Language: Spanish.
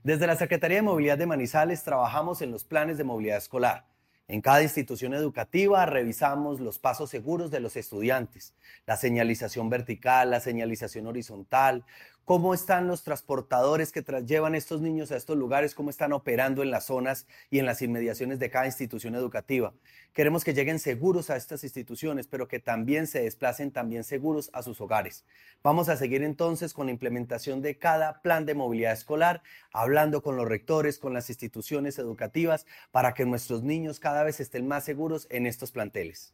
Desde la Secretaría de Movilidad de Manizales trabajamos en los planes de movilidad escolar. En cada institución educativa revisamos los pasos seguros de los estudiantes, la señalización vertical, la señalización horizontal, cómo están los transportadores que llevan estos niños a estos lugares, cómo están operando en las zonas y en las inmediaciones de cada institución educativa. Queremos que lleguen seguros a estas instituciones, pero que también se desplacen también seguros a sus hogares. Vamos a seguir entonces con la implementación de cada plan de movilidad escolar, hablando con los rectores, con las instituciones educativas, para que nuestros niños cada vez estén más seguros en estos planteles.